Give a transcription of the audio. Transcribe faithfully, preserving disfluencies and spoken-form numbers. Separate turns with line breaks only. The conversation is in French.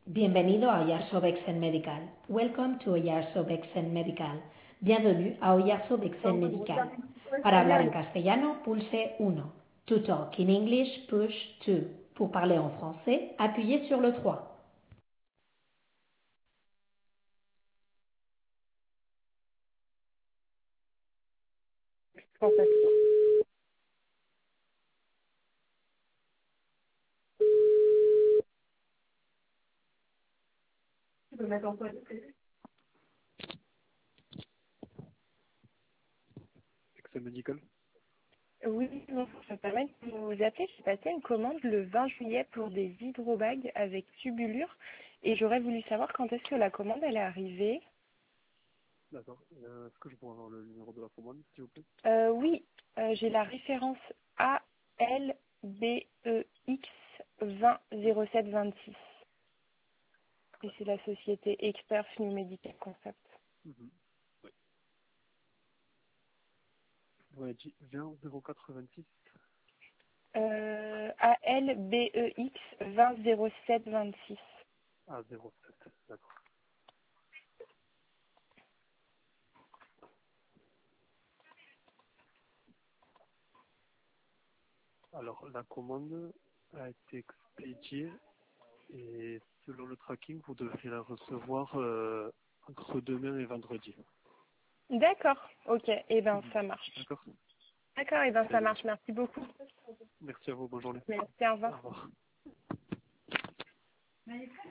Bienvenido a Oyarzo-Bexen Medical. Welcome to Oyarzo-Bexen Medical. Bienvenue à Oyarzo-Bexen Medical. Para hablar en castellano, pulse uno. To talk in English, push two. Pour parler en français, appuyez sur le trois.
En fait. Tu peux mettre en pause.
Excel médical.
Oui, bon, je me permets de vous appeler. J'ai passé une commande le vingt juillet pour des hydrobags avec tubulure et j'aurais voulu savoir quand est-ce que la commande elle est arrivée.
D'accord. Euh, Est-ce que je pourrais avoir le numéro de la commande, s'il vous plaît?
Euh, oui, euh, j'ai la référence A L B E X vingt zéro sept vingt-six et c'est la société Expert New Medical Concept.
Mhm. Oui. Vous m'avez dit vingt zéro quatre vingt-six.
Euh, A L B E X vingt zéro sept vingt-six.
Ah, zéro sept. D'accord. Alors, la commande a été expédiée et selon le tracking, vous devriez la recevoir euh, entre demain et vendredi.
D'accord, ok, et eh ben
Mhm.
ça marche.
D'accord.
D'accord, et ben
Très
ça
bien.
marche, merci beaucoup.
Merci à vous. Bonne journée.
Merci, au
Au
revoir.
revoir.